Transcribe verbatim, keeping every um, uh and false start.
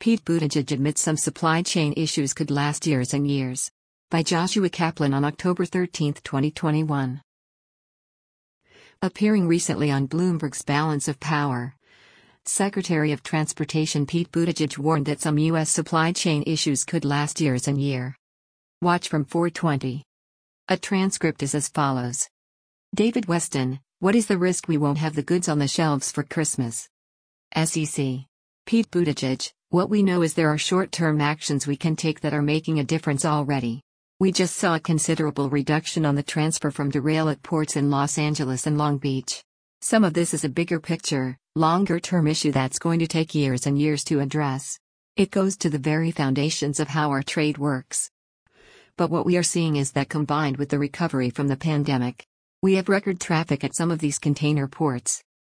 Pete Buttigieg admits some supply chain issues could last years and years. By Joshua Kaplan on October thirteenth, twenty twenty-one. Appearing recently on Bloomberg's Balance of Power, Secretary of Transportation Pete Buttigieg warned that some U S supply chain issues could last years and years. Watch from four twenty. A transcript is as follows. David Weston, what is the risk we won't have the goods on the shelves for Christmas? S E C. Pete Buttigieg, what we know is there are short-term actions we can take that are making a difference already. We just saw a considerable reduction on the transfer from derail at ports in Los Angeles and Long Beach. Some of this is a bigger picture, longer-term issue that's going to take years and years to address. It goes to the very foundations of how our trade works. But what we are seeing is that combined with the recovery from the pandemic, we have record traffic at some of these container ports,